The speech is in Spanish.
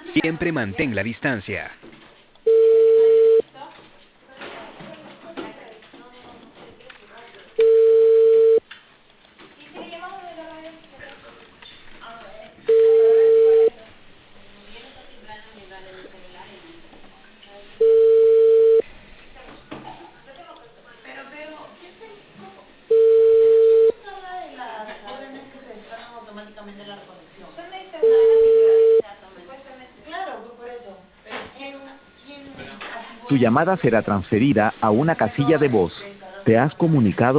Siempre mantén la distancia. Tu llamada será transferida a una casilla de voz. Te has comunicado